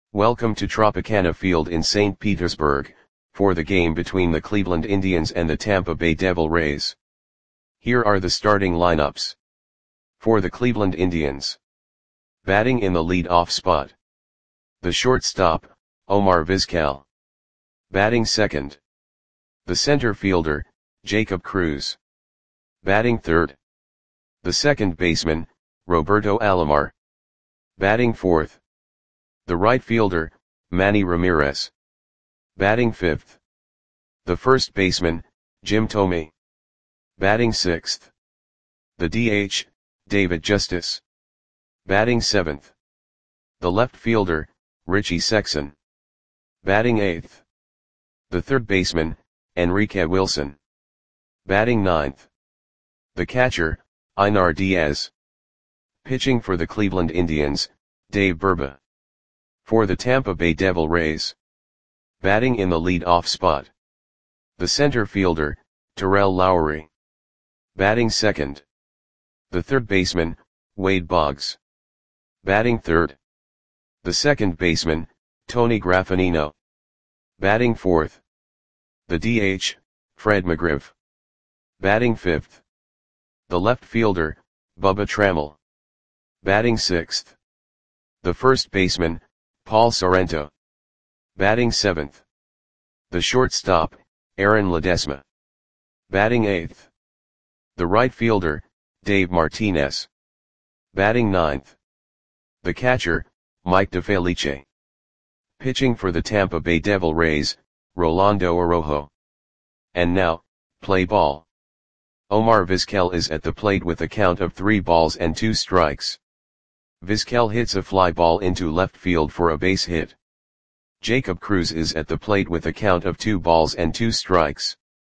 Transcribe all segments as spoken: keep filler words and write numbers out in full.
Welcome to Tropicana Field in Saint Petersburg, for the game between the Cleveland Indians and the Tampa Bay Devil Rays. Here are the starting lineups. For the Cleveland Indians. Batting in the lead-off spot. The shortstop, Omar Vizquel. Batting second. The center fielder, Jacob Cruz. Batting third. The second baseman, Roberto Alomar. Batting fourth. The right fielder, Manny Ramirez. Batting fifth. The first baseman, Jim Thome. Batting sixth. The D H, David Justice. Batting seventh. The left fielder, Richie Sexson. Batting eighth. The third baseman, Enrique Wilson. Batting ninth. The catcher, Einar Diaz. Pitching for the Cleveland Indians, Dave Burba. For the Tampa Bay Devil Rays. Batting in the lead-off spot. The center fielder, Terrell Lowery. Batting second. The third baseman, Wade Boggs. Batting third. The second baseman, Tony Graffagnino. Batting fourth. The D H, Fred McGriff. Batting fifth. The left fielder, Bubba Trammell. Batting sixth. The first baseman, Paul Sorrento. Batting seventh. The shortstop, Aaron Ledesma. Batting eighth. The right fielder, Dave Martinez. Batting ninth. The catcher, Mike DeFelice. Pitching for the Tampa Bay Devil Rays, Rolando Araujo. And now, play ball. Omar Vizquel is at the plate with a count of three balls and two strikes. Vizquel hits a fly ball into left field for a base hit. Jacob Cruz is at the plate with a count of two balls and two strikes.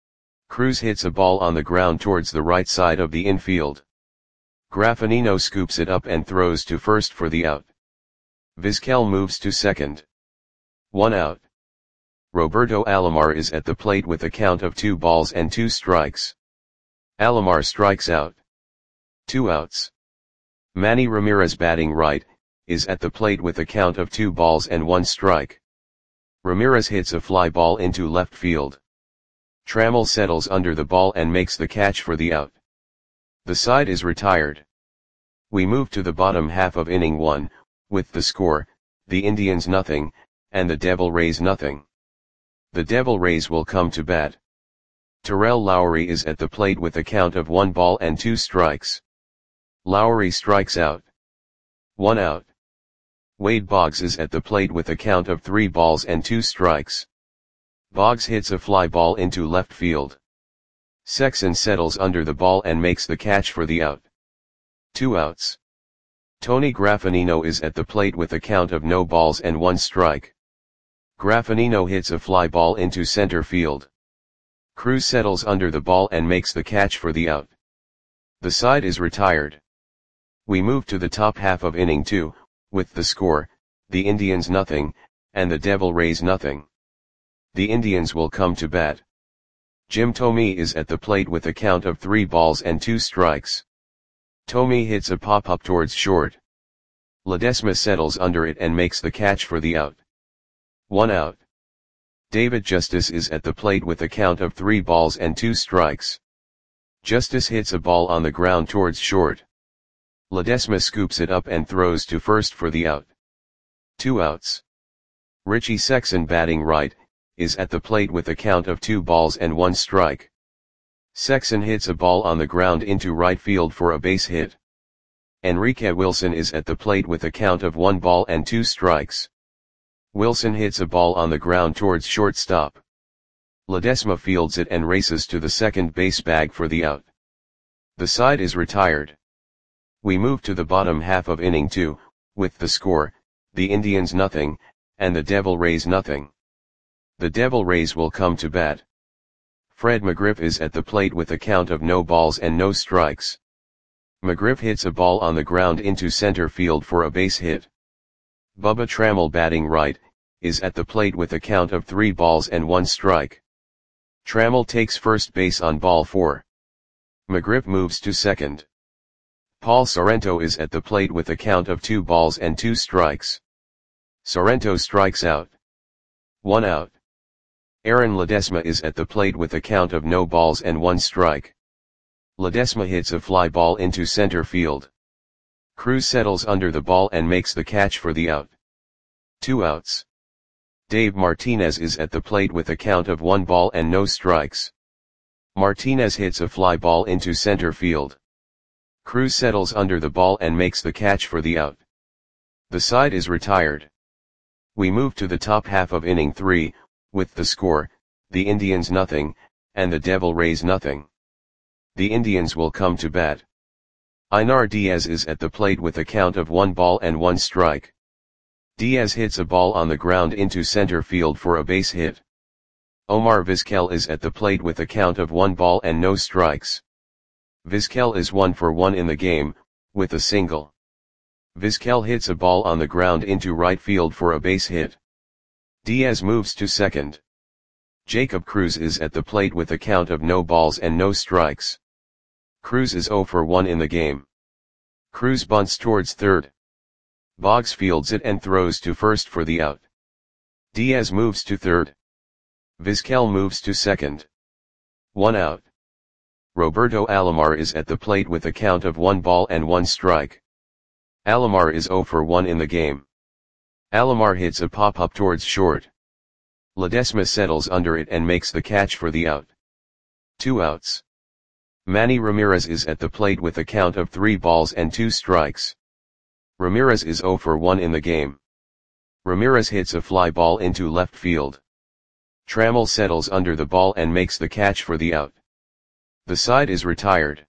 Cruz hits a ball on the ground towards the right side of the infield. Graffagnino scoops it up and throws to first for the out. Vizquel moves to second. One out. Roberto Alomar is at the plate with a count of two balls and two strikes. Alomar strikes out. Two outs. Manny Ramirez, batting right, is at the plate with a count of two balls and one strike. Ramirez hits a fly ball into left field. Trammell settles under the ball and makes the catch for the out. The side is retired. We move to the bottom half of inning one, with the score, the Indians nothing, and the Devil Rays nothing. The Devil Rays will come to bat. Terrell Lowery is at the plate with a count of one ball and two strikes. Lowery strikes out. One out. Wade Boggs is at the plate with a count of three balls and two strikes. Boggs hits a fly ball into left field. Sexson settles under the ball and makes the catch for the out. Two outs. Tony Graffagnino is at the plate with a count of no balls and one strike. Graffagnino hits a fly ball into center field. Cruz settles under the ball and makes the catch for the out. The side is retired. We move to the top half of inning two, with the score, the Indians nothing, and the Devil Rays nothing. The Indians will come to bat. Jim Thome is at the plate with a count of three balls and two strikes. Thome hits a pop-up towards short. Ledesma settles under it and makes the catch for the out. One out. David Justice is at the plate with a count of three balls and two strikes. Justice hits a ball on the ground towards short. Ledesma scoops it up and throws to first for the out. Two outs. Richie Sexson, batting right, is at the plate with a count of two balls and one strike. Sexson hits a ball on the ground into right field for a base hit. Enrique Wilson is at the plate with a count of one ball and two strikes. Wilson hits a ball on the ground towards shortstop. Ledesma fields it and races to the second base bag for the out. The side is retired. We move to the bottom half of inning two, with the score, the Indians nothing, and the Devil Rays nothing. The Devil Rays will come to bat. Fred McGriff is at the plate with a count of no balls and no strikes. McGriff hits a ball on the ground into center field for a base hit. Bubba Trammell, batting right, is at the plate with a count of three balls and one strike. Trammell takes first base on ball four. McGriff moves to second. Paul Sorrento is at the plate with a count of two balls and two strikes. Sorrento strikes out. One out. Aaron Ledesma is at the plate with a count of no balls and one strike. Ledesma hits a fly ball into center field. Cruz settles under the ball and makes the catch for the out. Two outs. Dave Martinez is at the plate with a count of one ball and no strikes. Martinez hits a fly ball into center field. Cruz settles under the ball and makes the catch for the out. The side is retired. We move to the top half of inning three, with the score, the Indians nothing, and the Devil Rays nothing. The Indians will come to bat. Einar Diaz is at the plate with a count of one ball and one strike. Diaz hits a ball on the ground into center field for a base hit. Omar Vizquel is at the plate with a count of one ball and no strikes. Vizquel is one for one in the game, with a single. Vizquel hits a ball on the ground into right field for a base hit. Diaz moves to second. Jacob Cruz is at the plate with a count of no balls and no strikes. Cruz is zero for one in the game. Cruz bunts towards third. Boggs fields it and throws to first for the out. Diaz moves to third. Vizquel moves to second. One out. Roberto Alomar is at the plate with a count of one ball and one strike. Alomar is zero for one in the game. Alomar hits a pop-up towards short. Ledesma settles under it and makes the catch for the out. Two outs. Manny Ramirez is at the plate with a count of three balls and two strikes. Ramirez is zero for one in the game. Ramirez hits a fly ball into left field. Trammell settles under the ball and makes the catch for the out. The side is retired.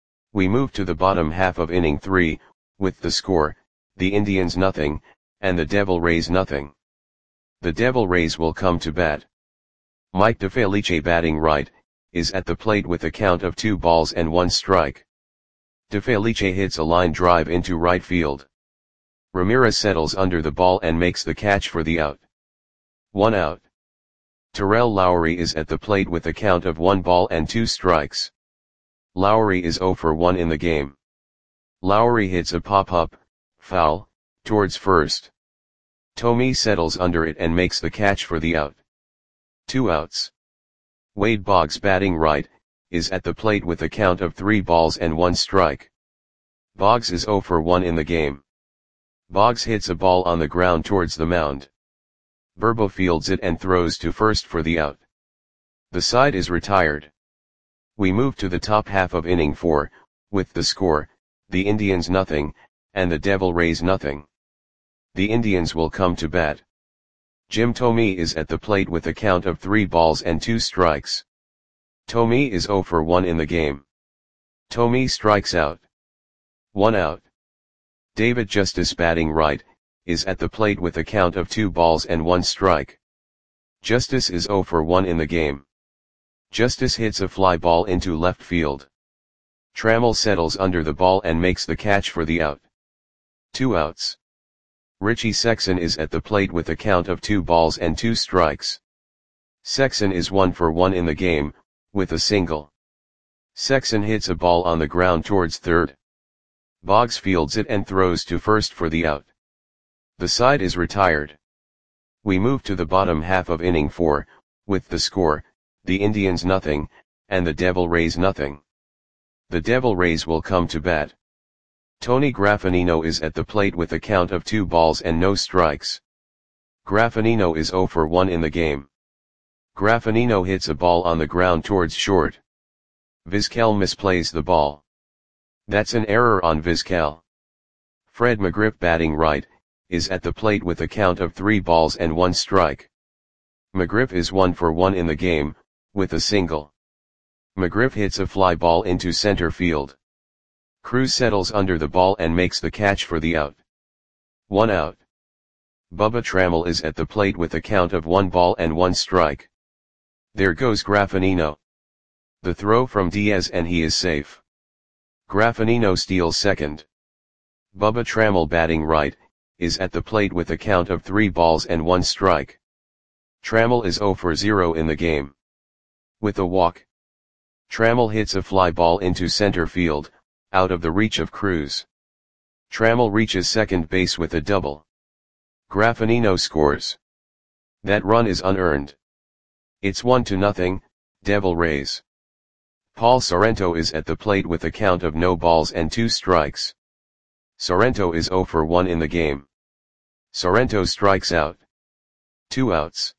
We move to the bottom half of inning three, with the score, the Indians nothing, and the Devil Rays nothing. The Devil Rays will come to bat. Mike DeFelice batting right, is at the plate with a count of two balls and one strike. DeFelice hits a line drive into right field. Ramirez settles under the ball and makes the catch for the out. One out. Terrell Lowry is at the plate with a count of one ball and two strikes. Lowry is zero for one in the game. Lowry hits a pop-up, foul, towards first. Tommy settles under it and makes the catch for the out. Two outs. Wade Boggs batting right, is at the plate with a count of three balls and one strike. Boggs is zero for one in the game. Boggs hits a ball on the ground towards the mound. Burbo fields it and throws to first for the out. The side is retired. We move to the top half of inning four, with the score, the Indians nothing, and the Devil Rays nothing. The Indians will come to bat. Jim Thome is at the plate with a count of three balls and two strikes. Thome is zero for one in the game. Thome strikes out. One out. David Justice batting right, is at the plate with a count of two balls and one strike. Justice is zero for one in the game. Justice hits a fly ball into left field. Trammell settles under the ball and makes the catch for the out. Two outs. Richie Sexson is at the plate with a count of two balls and two strikes. Sexson is one for one in the game, with a single. Sexson hits a ball on the ground towards third. Boggs fields it and throws to first for the out. The side is retired. We move to the bottom half of inning four, with the score, the Indians nothing, and the Devil Rays nothing. The Devil Rays will come to bat. Tony Graffanino is at the plate with a count of two balls and no strikes. Graffanino is zero for one in the game. Graffanino hits a ball on the ground towards short. Vizquel misplays the ball. That's an error on Vizquel. Fred McGriff batting right, is at the plate with a count of three balls and one strike. McGriff is one for one in the game, with a single. McGriff hits a fly ball into center field. Cruz settles under the ball and makes the catch for the out. One out. Bubba Trammell is at the plate with a count of one ball and one strike. There goes Graffanino. The throw from Diaz and he is safe. Graffanino steals second. Bubba Trammell batting right, is at the plate with a count of three balls and one strike. Trammell is zero for zero in the game. With a walk. Trammell hits a fly ball into center field, out of the reach of Cruz. Trammell reaches second base with a double. Graffinino scores. That run is unearned. It's one to nothing, Devil Rays. Paul Sorrento is at the plate with a count of no balls and two strikes. Sorrento is zero for one in the game. Sorrento strikes out. Two outs.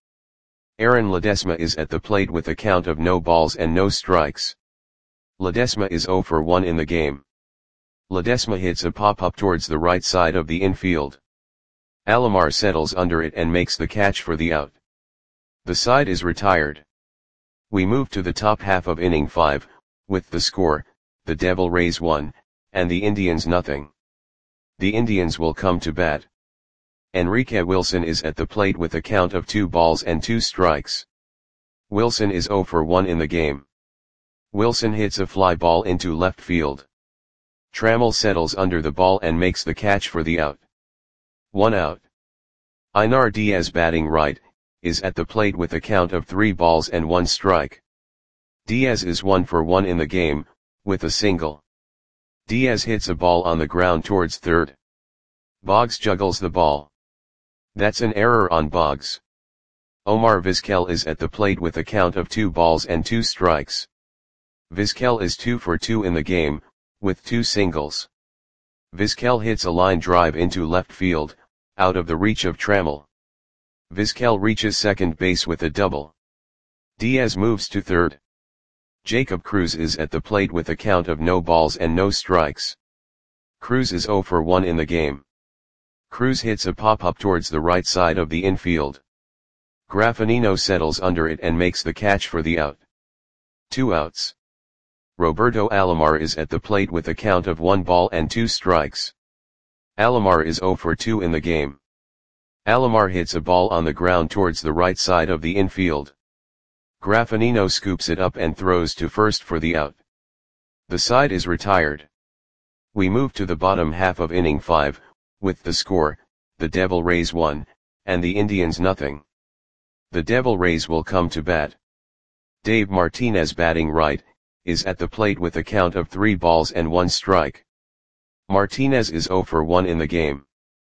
Aaron Ledesma is at the plate with a count of no balls and no strikes. Ledesma is zero for one in the game. Ledesma hits a pop-up towards the right side of the infield. Alomar settles under it and makes the catch for the out. The side is retired. We move to the top half of inning five, with the score, the Devil Rays one, and the Indians nothing. The Indians will come to bat. Enrique Wilson is at the plate with a count of two balls and two strikes. Wilson is zero for one in the game. Wilson hits a fly ball into left field. Trammell settles under the ball and makes the catch for the out. One out. Einar Diaz, batting right, is at the plate with a count of three balls and one strike. Diaz is one for one in the game, with a single. Diaz hits a ball on the ground towards third. Boggs juggles the ball. That's an error on Boggs. Omar Vizquel is at the plate with a count of two balls and two strikes. Vizquel is two for two in the game, with two singles. Vizquel hits a line drive into left field, out of the reach of Trammell. Vizquel reaches second base with a double. Diaz moves to third. Jacob Cruz is at the plate with a count of no balls and no strikes. Cruz is zero for one in the game. Cruz hits a pop-up towards the right side of the infield. Graffinino settles under it and makes the catch for the out. Two outs. Roberto Alomar is at the plate with a count of one ball and two strikes. Alomar is zero for two in the game. Alomar hits a ball on the ground towards the right side of the infield. Graffinino scoops it up and throws to first for the out. The side is retired. We move to the bottom half of inning five, with the score, the Devil Rays one, and the Indians nothing. The Devil Rays will come to bat. Dave Martinez, batting right, is at the plate with a count of three balls and one strike. Martinez is zero for one in the game.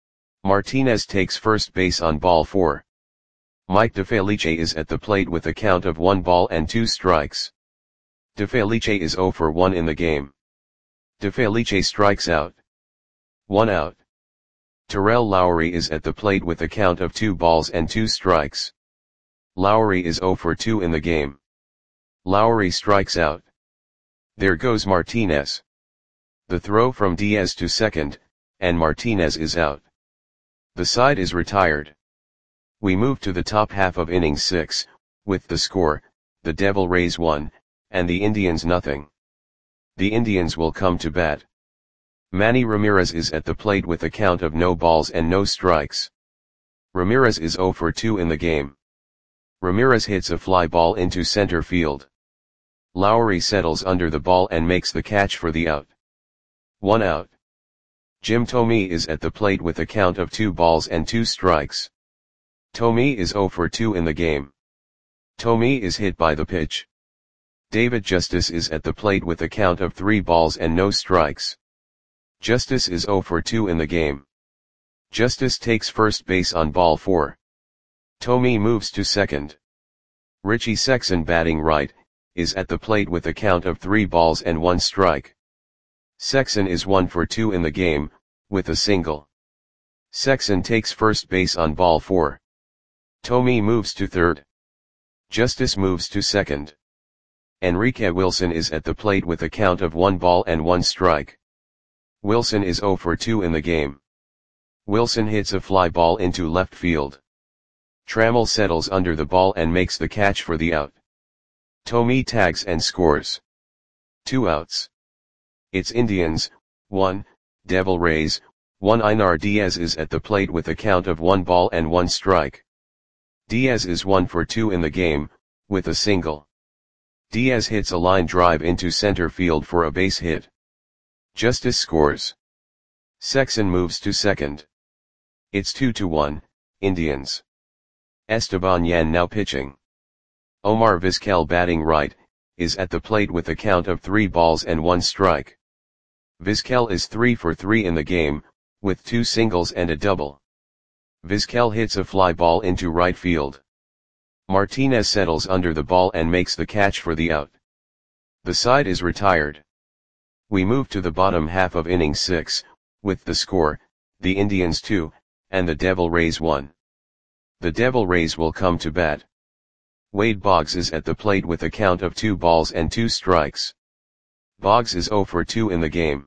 Martinez takes first base on ball four. Mike DeFelice is at the plate with a count of one ball and two strikes. DeFelice is zero for one in the game. DeFelice strikes out. One out. Terrell Lowry is at the plate with a count of two balls and two strikes. Lowry is zero for two in the game. Lowry strikes out. There goes Martinez. The throw from Diaz to second, and Martinez is out. The side is retired. We move to the top half of inning six, with the score, the Devil Rays one, and the Indians nothing. The Indians will come to bat. Manny Ramirez is at the plate with a count of no balls and no strikes. Ramirez is zero for two in the game. Ramirez hits a fly ball into center field. Lowry settles under the ball and makes the catch for the out. One out. Jim Thome is at the plate with a count of two balls and two strikes. Thome is zero for two in the game. Thome is hit by the pitch. David Justice is at the plate with a count of three balls and no strikes. Justice is zero for two in the game. Justice takes first base on ball four. Thome moves to second. Richie Sexson, batting right, is at the plate with a count of three balls and one strike. Sexson is one for two in the game, with a single. Sexson takes first base on ball four. Thome moves to third. Justice moves to second. Enrique Wilson is at the plate with a count of one ball and one strike. Wilson is zero for two in the game. Wilson hits a fly ball into left field. Trammell settles under the ball and makes the catch for the out. Thome tags and scores. Two outs. It's Indians, one, Devil Rays, one. Einar Diaz is at the plate with a count of one ball and one strike. Diaz is one for two in the game, with a single. Diaz hits a line drive into center field for a base hit. Justice scores. Sexson moves to second. It's two to one, Indians. Esteban Yan now pitching. Omar Vizquel, batting right, is at the plate with a count of three balls and one strike. Vizquel is three for three in the game, with two singles and a double. Vizquel hits a fly ball into right field. Martinez settles under the ball and makes the catch for the out. The side is retired. We move to the bottom half of inning six, with the score, the Indians two, and the Devil Rays one. The Devil Rays will come to bat. Wade Boggs is at the plate with a count of two balls and two strikes. Boggs is oh for two in the game.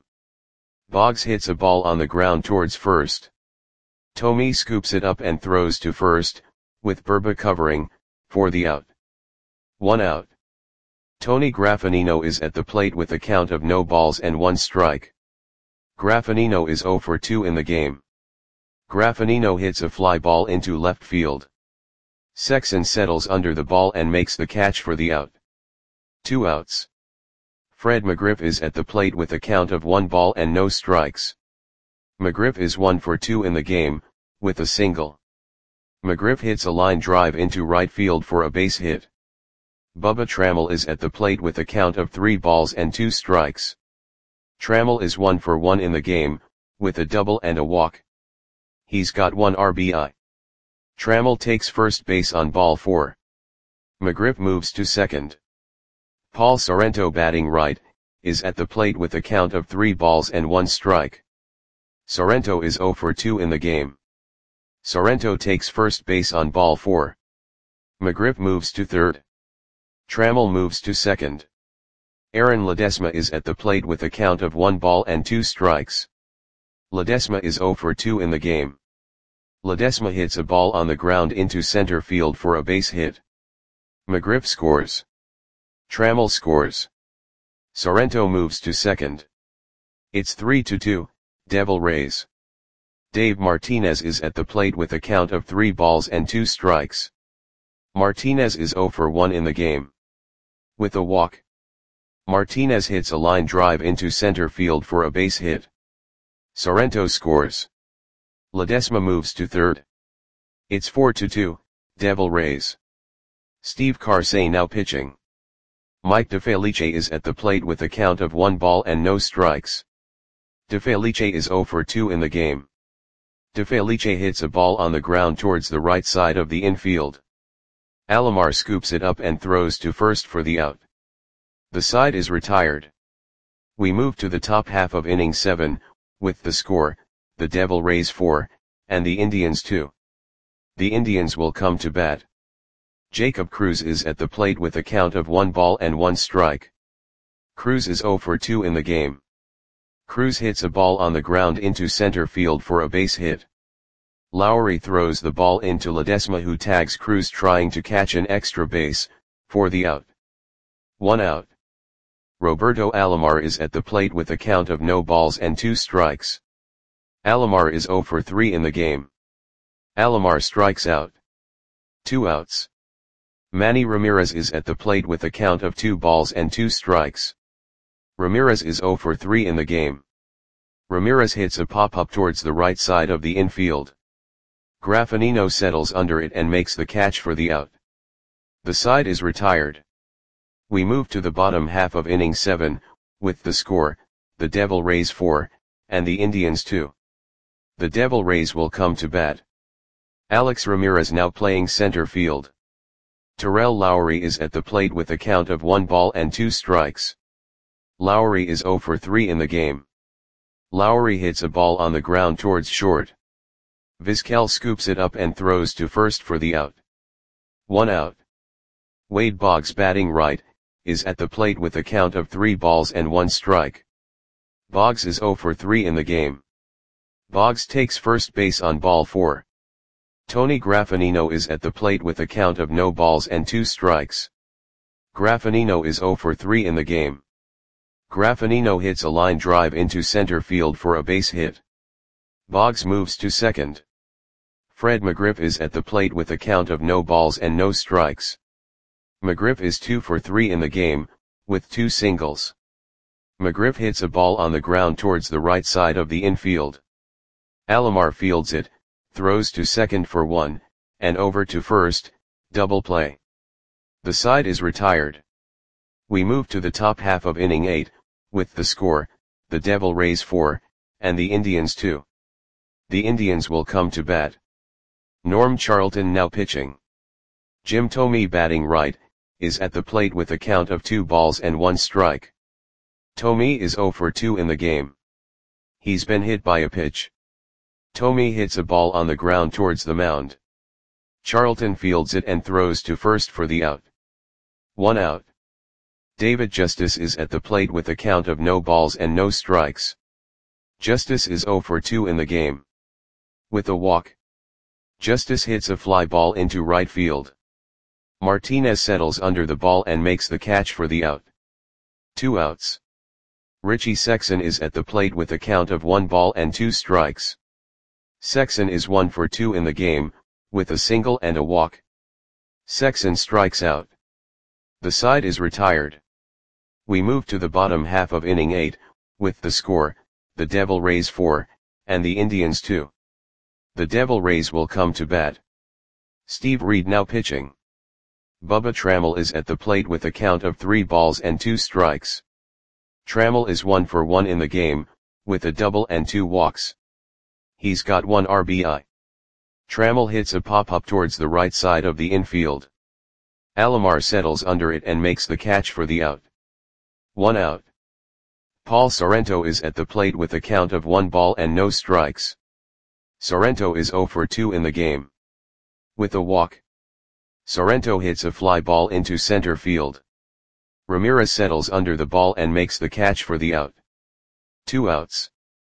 Boggs hits a ball on the ground towards first. Thome scoops it up and throws to first, with Burba covering, for the out. One out. Tony Graffanino is at the plate with a count of no balls and one strike. Graffanino is oh for two in the game. Graffanino hits a fly ball into left field. Sexson settles under the ball and makes the catch for the out. Two outs. Fred McGriff is at the plate with a count of one ball and no strikes. McGriff is one for two in the game, with a single. McGriff hits a line drive into right field for a base hit. Bubba Trammell is at the plate with a count of three balls and two strikes. Trammell is one for one in the game, with a double and a walk. He's got one R B I. Trammell takes first base on ball four. McGriff moves to second. Paul Sorrento, batting right, is at the plate with a count of three balls and one strike. Sorrento is oh for two in the game. Sorrento takes first base on ball four. McGriff moves to third. Trammell moves to second. Aaron Ledesma is at the plate with a count of one ball and two strikes. Ledesma is oh for two in the game. Ledesma hits a ball on the ground into center field for a base hit. McGriff scores. Trammell scores. Sorrento moves to second. It's three to two, Devil Rays. Dave Martinez is at the plate with a count of three balls and two strikes. Martinez is oh for one in the game. With a walk. Martinez hits a line drive into center field for a base hit. Sorrento scores. Ledesma moves to third. It's four to two, Devil Rays. Steve Karsay now pitching. Mike DeFelice is at the plate with a count of one ball and no strikes. DeFelice is oh for two in the game. DeFelice hits a ball on the ground towards the right side of the infield. Alomar scoops it up and throws to first for the out. The side is retired. We move to the top half of inning seven, with the score, the Devil Rays four, and the Indians two. The Indians will come to bat. Jacob Cruz is at the plate with a count of one ball and one strike. Cruz is oh for two in the game. Cruz hits a ball on the ground into center field for a base hit. Lowry throws the ball into Ledesma, who tags Cruz trying to catch an extra base, for the out. One out. Roberto Alomar is at the plate with a count of no balls and two strikes. Alomar is oh for three in the game. Alomar strikes out. Two outs. Manny Ramirez is at the plate with a count of two balls and two strikes. Ramirez is oh for three in the game. Ramirez hits a pop-up towards the right side of the infield. Graffanino settles under it and makes the catch for the out. The side is retired. We move to the bottom half of inning seven, with the score, the Devil Rays four, and the Indians two. The Devil Rays will come to bat. Alex Ramirez now playing center field. Terrell Lowry is at the plate with a count of one ball and two strikes. Lowry is oh for three in the game. Lowry hits a ball on the ground towards short. Vizquel scoops it up and throws to first for the out. One out. Wade Boggs, batting right, is at the plate with a count of three balls and one strike. Boggs is oh for three in the game. Boggs takes first base on ball four. Tony Graffanino is at the plate with a count of no balls and two strikes. Graffanino is oh for three in the game. Graffanino hits a line drive into center field for a base hit. Boggs moves to second. Fred McGriff is at the plate with a count of no balls and no strikes. McGriff is two for three in the game, with two singles. McGriff hits a ball on the ground towards the right side of the infield. Alomar fields it, throws to second for one, and over to first, double play. The side is retired. We move to the top half of inning eight, with the score, the Devil Rays four, and the Indians two. The Indians will come to bat. Norm Charlton now pitching. Jim Thome batting right, is at the plate with a count of two balls and one strike. Thome is zero for two in the game. He's been hit by a pitch. Thome hits a ball on the ground towards the mound. Charlton fields it and throws to first for the out. One out. David Justice is at the plate with a count of no balls and no strikes. Justice is zero for two in the game. With a walk, Justice hits a fly ball into right field. Martinez settles under the ball and makes the catch for the out. Two outs. Richie Sexson is at the plate with a count of one ball and two strikes. Sexson is one for two in the game, with a single and a walk. Sexson strikes out. The side is retired. We move to the bottom half of inning eight, with the score, the Devil Rays four, and the Indians two. The Devil Rays will come to bat. Steve Reed now pitching. Bubba Trammell is at the plate with a count of three balls and two strikes. Trammell is one for one in the game, with a double and two walks. He's got one R B I. Trammell hits a pop-up towards the right side of the infield. Alomar settles under it and makes the catch for the out. One out. Paul Sorrento is at the plate with a count of one ball and no strikes. Sorrento is zero for two in the game. With a walk, Sorrento hits a fly ball into center field. Ramirez settles under the ball and makes the catch for the out. Two outs.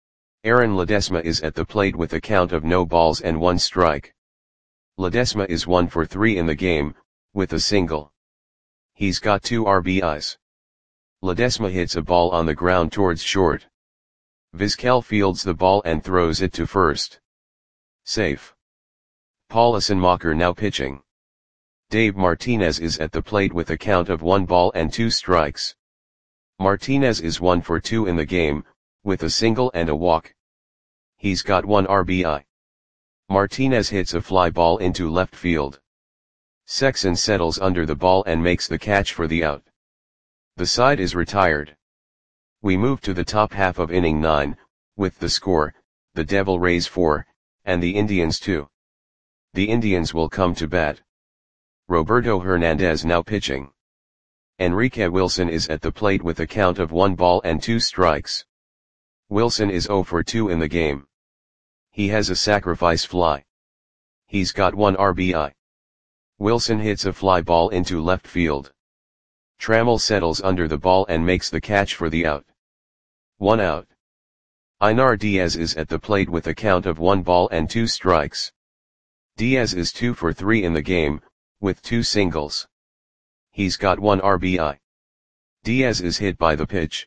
Aaron Ledesma is at the plate with a count of no balls and one strike. Ledesma is one for three in the game, with a single. He's got two R B Is. Ledesma hits a ball on the ground towards short. Vizquel fields the ball and throws it to first. Safe. Paul Assenmacher now pitching. Dave Martinez is at the plate with a count of one ball and two strikes. Martinez is one for two in the game, with a single and a walk. He's got one R B I. Martinez hits a fly ball into left field. Sexson settles under the ball and makes the catch for the out. The side is retired. We move to the top half of inning nine, with the score, the Devil Rays four, and the Indians two. The Indians will come to bat. Roberto Hernandez now pitching. Enrique Wilson is at the plate with a count of one ball and two strikes. Wilson is zero for two in the game. He has a sacrifice fly. He's got one R B I. Wilson hits a fly ball into left field. Trammell settles under the ball and makes the catch for the out. One out. Einar Diaz is at the plate with a count of one ball and two strikes. Diaz is two for three in the game, with two singles. He's got one R B I. Diaz is hit by the pitch.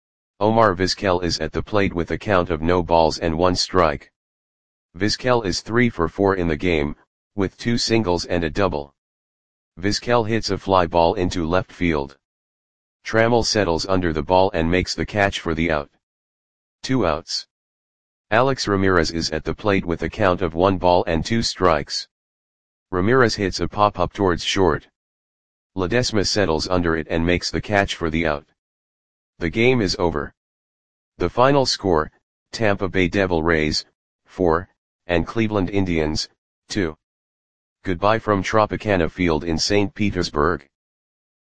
Omar Vizquel is at the plate with a count of no balls and one strike. Vizquel is three for four in the game, with two singles and a double. Vizquel hits a fly ball into left field. Trammell settles under the ball and makes the catch for the out. Two outs. Alex Ramirez is at the plate with a count of one ball and two strikes. Ramirez hits a pop-up towards short. Ledesma settles under it and makes the catch for the out. The game is over. The final score, Tampa Bay Devil Rays, four, and Cleveland Indians, two. Goodbye from Tropicana Field in Saint Petersburg.